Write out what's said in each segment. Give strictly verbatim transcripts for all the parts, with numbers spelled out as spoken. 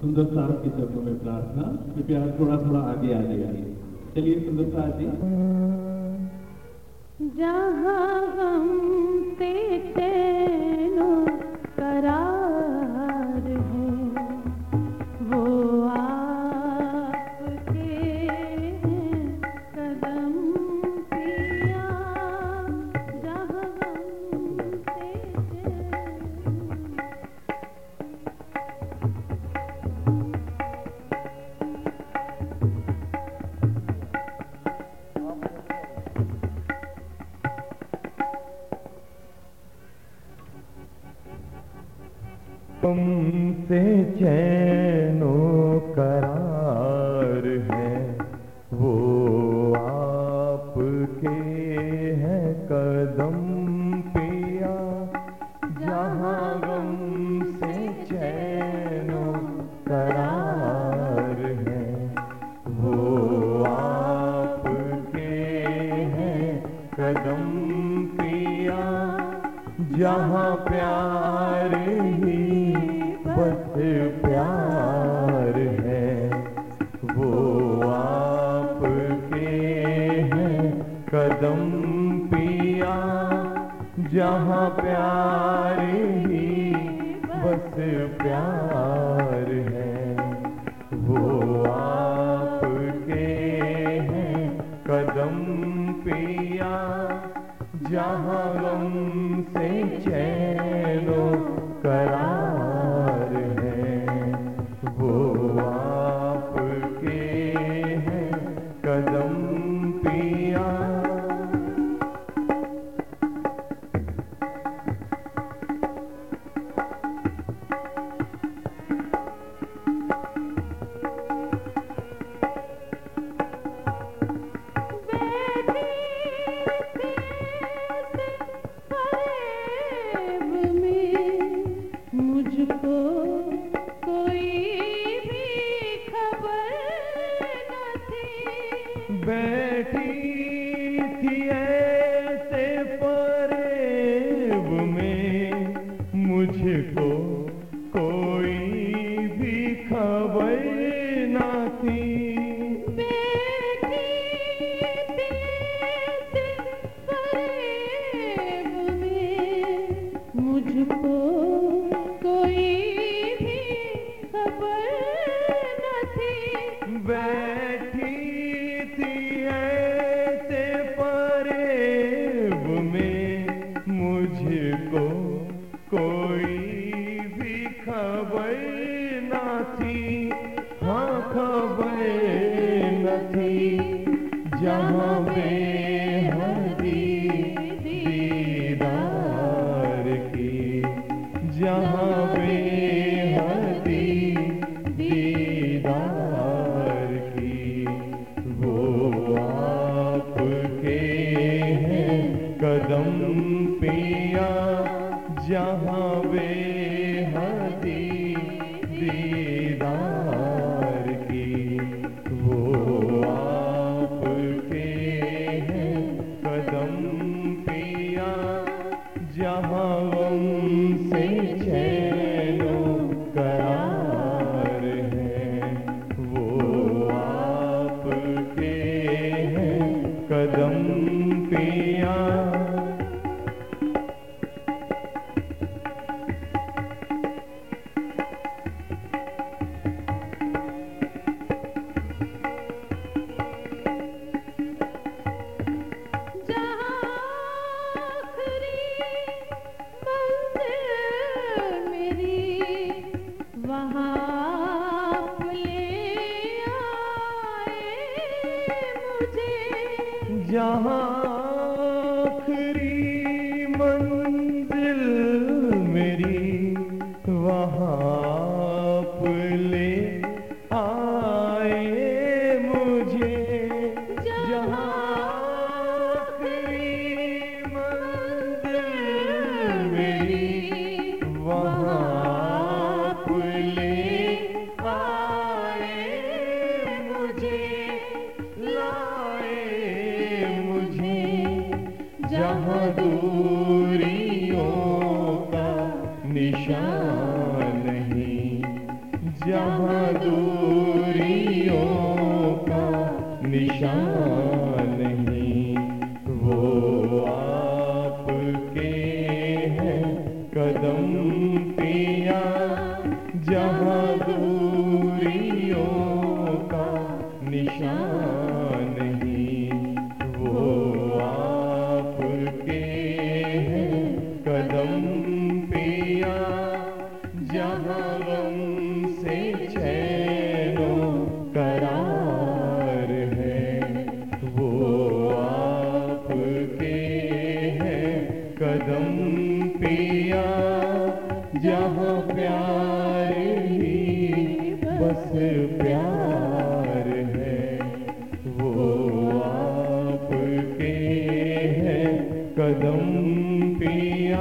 सुंदर साहब के शब्दों में प्रार्थना, कृपया थोड़ा थोड़ा आगे आ जाइए। चलिए सुंदर साहब जी। जहाँ गम से चैनो करार है वो आपके कदम पिया, जहाँ गम से तुमसे चैनो करार है वो आपके हैं कदम पिया, जहाँ गम से चैनो करार है वो आपके हैं कदम पिया, जहाँ प्यार ही बस प्यार है वो आपके हैं कदम पिया, जहाँ प्यार ही बस प्यार है वो आपके हैं कदम पिया, जहाँ गम से चैनो करार है वो आपके हैं कदम पिया। मुझको कोई भी खबर न थी, बैठी थी ऐसे फरेब में मुझको कोई भी खबर न थी, बैठी थी ऐसे फरेब में मुझको कोई भी खबर न थी, बैठी थी ऐसे फरेब में मुझको कोई भी खबर न थी, हाँ खबर न थी, जहाँ बेहदी दीदार की, जहाँ बेहदी दीदार की वो आपके हैं कदम पिया, जहाँ बेहदी दीदार की वो आपके हैं कदम पिया, जहाँ गम से चैनो करार है वो आपके हैं कदम पिया। जहाँ आखिरी मंजिल मेरी वहाँ आप ले आए मुझे, जहाँ आखिरी मंजिल मेरी वहाँ आप ले आए मुझे, लाए मुझे, जहाँ दूरियों का निशान नहीं, जहाँ कदम पिया जहाँ दूरियों का निशान नहीं, वो आपके हैं कदम पिया जहाँ गम से चैनो करार है, वो आपके हैं कदम पिया जहाँ प्यार ही बस प्यार है, वो आपके हैं कदम पिया।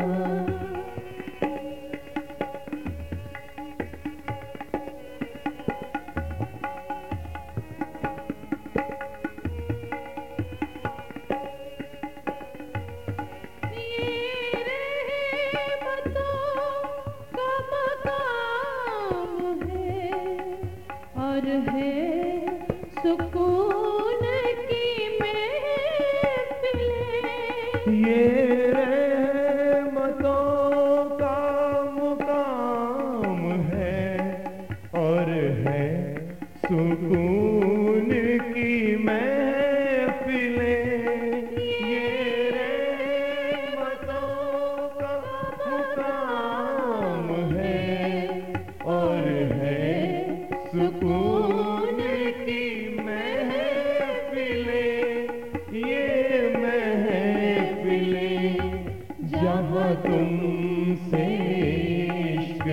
और है सुकून की महफिलें, ये रहमतों का मुकाम है और है सुकून की महफिलें, ये रहमतों का मुकाम है और है सुकून की महफिलें, ये महफिलें जहाँ तुमसे इश्क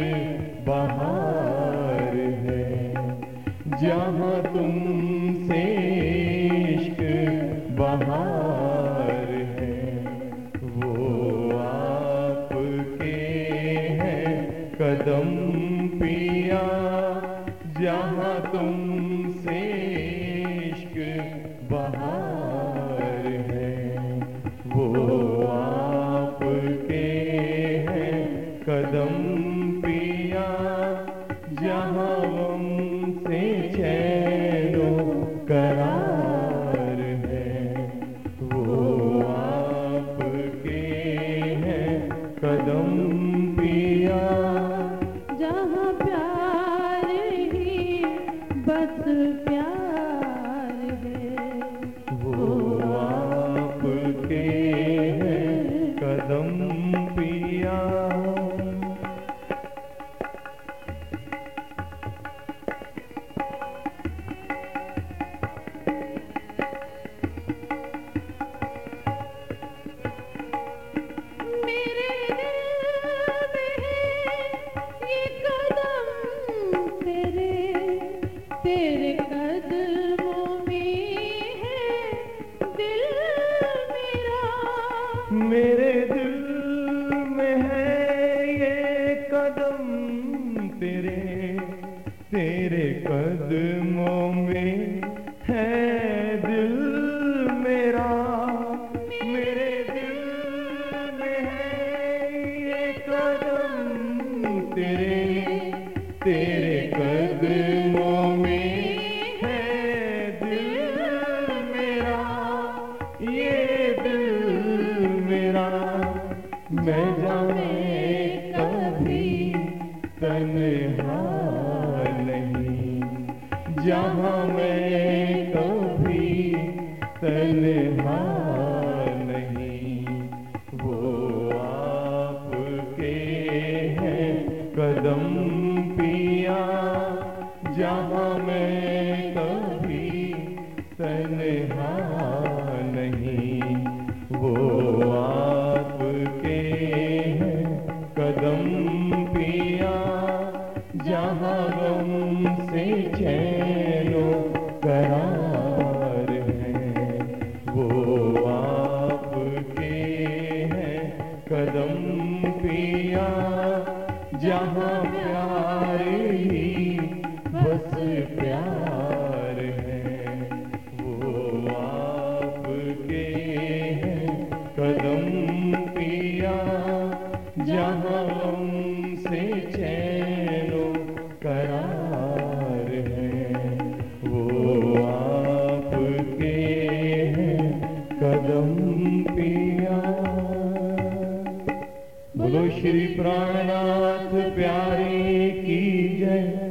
बहार है, जहाँ तुमसे इश्क बहार है, वो आपके हैं कदम पिया जहाँ तुमसे इश्क बहार है, वो आपके हैं कदम पिया जहाँ गम से चैनो करार है, वो आपके हैं कदम पिया जहाँ प्यार ही बस प्यार है, वो आपके हैं कदम पिया। मेरे दिल में ये कदम तेरे, तेरे कदमों में है दिल मेरा, मेरे दिल में है ये कदम तेरे, तेरे कदमों में है दिल मेरा, मेरे दिल में है ये कदम तेरे, तेरे कदमों में है दिल मेरा, ये दिल मेरा। मैं जाने कभी तन्हा नहीं, जहाँ मैं कभी तन्हा नहीं, वो आपके हैं कदम पिया जहाँ मैं कभी तन्हा नहीं, वो आपके हैं कदम पिया जहाँ गम से चैनो करार है, वो आपके हैं कदम पिया जहाँ प्यार ही बस प्यार है, वो आपके हैं कदम पिया जहाँ गम से चैनो करार है, वो आपके हैं कदम पिया। बोलो श्री प्राणनाथ प्यारे की जय।